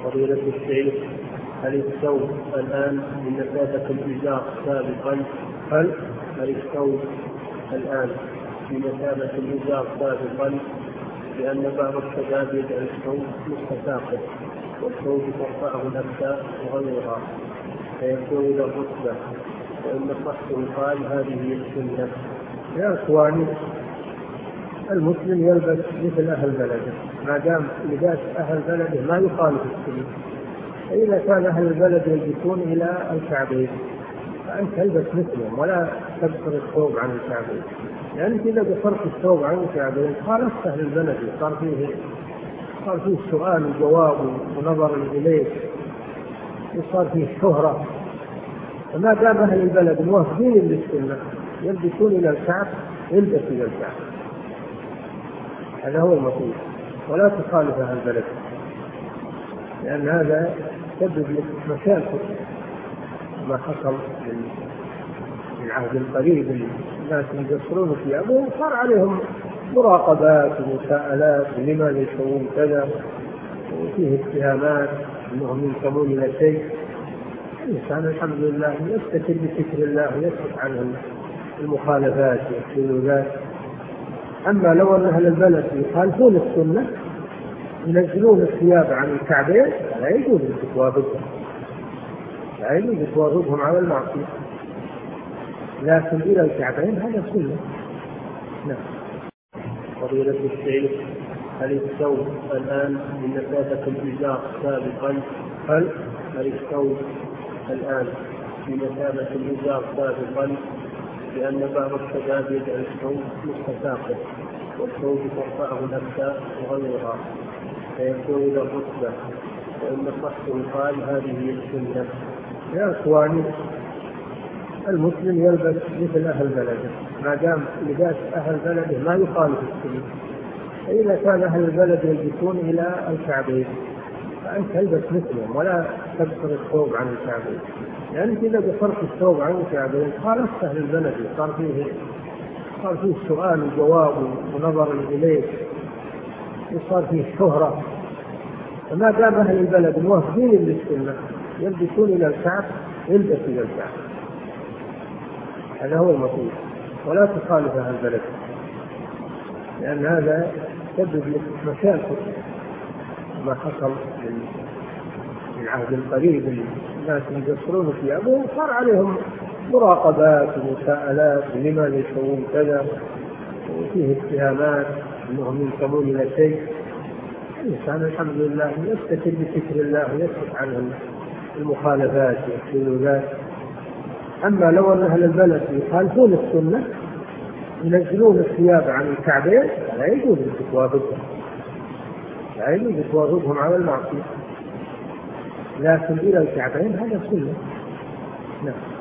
فضيلة الشيخ، هل الثوب الآن بمثابة الإزار سابقا؟ هل الثوب الآن بمثابة الإزار سابقا؟ لأن بعض الشباب يجعل الثوب مستساقط، والثوب ترفعه الأكتاف وغيرها فيكون إلى الركبة، وإن صحته قال هذه هي السنة. يا إخواني، المسلم يلبس مثل أهل بلده، ما دام لباس أهل بلده ما يخالف السنة. فإذا كان أهل البلد يلبسون إلى الكعبين فأنت تلبس مثلهم ولا تقصر الثوب عن الكعبين، لأنك إذا قصرت الثوب عن الكعبين خالفت أهل البلد، صار فيه سؤال وجواب ونظر إليك، وصار فيه شهرة. فما دام أهل البلد موافقين للسنة يلبسون إلى الكعب، يلبس إلى الكعب، هذا هو المطلوب، ولا تخالف أهل البلد، لأن هذا يسبب لك مشاكل. ما حصل في العهد القريب الناس يقصرون ثيابهم صار عليهم مراقبات ومساءلات لماذا يسوون كذا، وفيه اتهامات انهم ينتمون الى شيء. الانسان الحمد لله يستتر بذكر الله ويسكت عن المخالفات والسلوكات. اما لو ان اهل البلد يخالفون السنه ينزلون الثياب عن الكعبين لا يجوز توافقهم، لا يجوز توافقهم على المعصيه، لكن الى الكعبين هذا سنه. نعم. فضيلة الشيخ، هل الثوب الآن بمثابة الإزار سابقا؟ هل الثوب الآن بمثابة الإزار سابقا؟ لأن بعض الشباب يجعل الثوب مستساقط، والثوب ترفعه الأكتاف وغيرها فيكون إلى الركبة، وإن صحته قال هذه هي السنة. يا إخواني، المسلم يلبس مثل أهل بلده، ما دام لباس أهل بلده ما يخالف السنة. فإذا كان أهل البلد يلبسون إلى الكعبين فأنت تلبس مثلهم ولا تقصر الثوب عن الكعبين، لأنك إذا قصرت الثوب عن الكعبين خالفت أهل البلد، صار فيه سؤال وجواب ونظر إليك، وصار فيه شهرة. فما دام أهل البلد موافقين للسنة يلبسون إلى الكعب، يلبس إلى الكعب، هذا هو المطلوب، ولا تخالف أهل البلد، لأن هذا يسبب لك مشاكل. ما حصل في العهد القريب الناس يقصرون ثيابهم صار عليهم مراقبات ومساءلات لماذا يسوون كذا، وفيه اتهامات انهم ينتمون الى شيء. الانسان الحمد لله يستتر بذكر الله ويسكت عن المخالفات والسلوكات. اما لو ان اهل البلد يخالفون السنه ينزلون الثياب عن الكعبين لا يجوز توافقهم، لا يجوز توافقهم على المعصيه، لكن الى الكعبين هذا سنه. نعم.